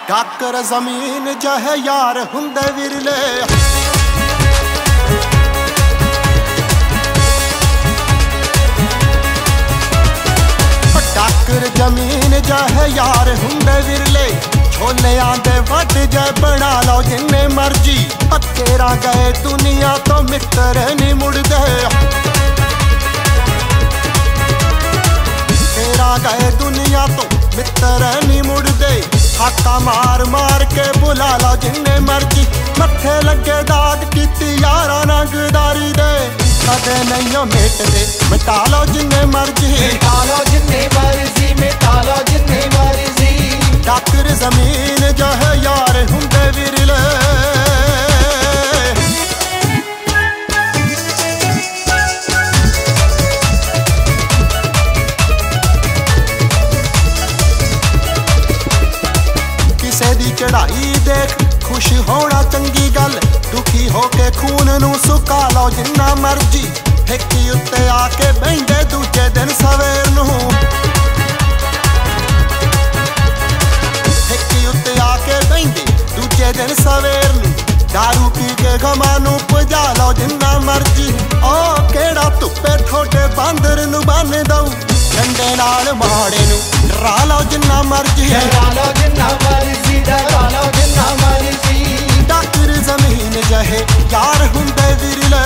डाकर जमीन जह यार हुंदे विरले डाकर जमीन जह यार हुंदे विरले छोलियां दे वड जय बना लो जिन्ने मर्जी तेरा गए दुनिया तो मित्र नहीं मुड़दे तेरा गए दुनिया तो मित्र नहीं मुड़दे हाका मार मार के बुला लो जिन्ने मर्जी मत्थे लगे दाग कीती यारा नागदारी दे कदे नहीं मिटदे मिटा लो जिन्ने मर्जी मिटा लो जिन्ने मर्जी मिटा लो जिन्ने मर्जी डाकर जमीन जो है यार हुंदे विरले किसे दी चढ़ाई देख खुश होना चंगी गल दुखी होके खून नू सुका लो जिन्ना मर्जी ठेकी उत्ते आके बहिंदे दूजे दिन सवेर नू ठेकी उत्ते आके बहिंदे दूजे दिन सवेर नू दारू पी के गमा नू पुजा लो जिन्ना मर्जी ओ केड़ा धुप्पे ठोडे बांदर नू बन दऊ डंडे नाल माड़े नू डरा लो जिन्ना मर्जी डरा लो जिन्ना मर्जी डरा लो जिन्ना मर्जी डाकर जमीन जहे यार हुंदे विरले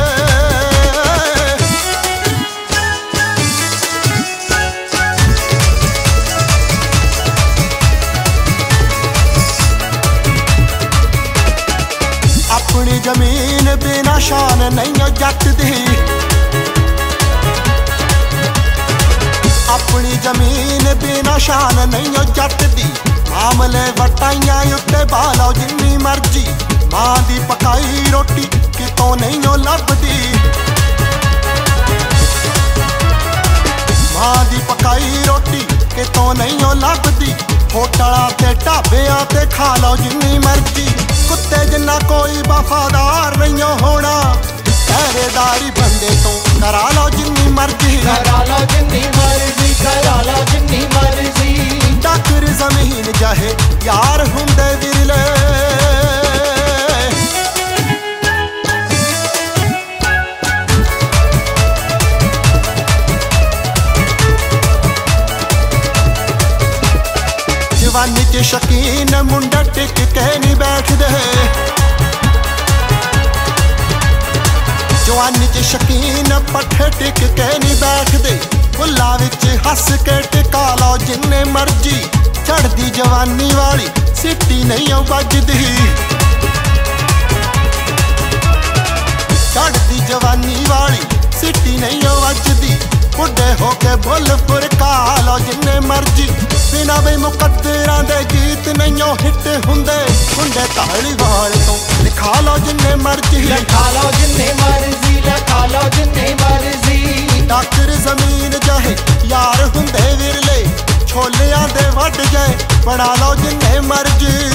अपनी जमीन बिना शान नहीं जट दी अपनी जमीन बिना शान नहीं जट दी मामले वटाइयां उत्ते बालो जिन्नी मर्जी मां दी पकाई रोटी कितों नहीं लभदी मां दी पकाई रोटी कितों नहीं लभदी होटलां ते ढाबियां ते खा लो जिन्नी मर्जी कुत्ते जिन्ना कोई वफादार नहीं होना पहरेदारी बंदे तो करा लो जिन्नी मर्जी करा लो जिन्नी मर्जी करा लो जिन्नी मर्जी डाकर जमीन जहे यार हुंदे विरले जवानी च शकीन मुंडा टिक के नहीं बैठदे जवानी च शकीन पट्ठे टिक के नहीं बैठदे फुल्लां विच हस के टिका लो जिन्ने मर्जी चढ़दी जवानी वाली सिटी नहीं बजदी चढ़दी जवानी वाली सिटी नहीं बजदी बुढ़े होके बुल फुरका लो जिन्ने मर्जी बिना बे मुकद्दरां दे गीत नहीं हिट हुंदे हुंदे धालीवाल तो लिखा लो जिन्ने मर्जी लिखा लो जिन्ने मर्जी लिखा लो जिन्ने मर्जी डाकर जमीन जहे यार हुंदे विरले छोलियां दे वड जाए बना लो जिन्ने मर्जी।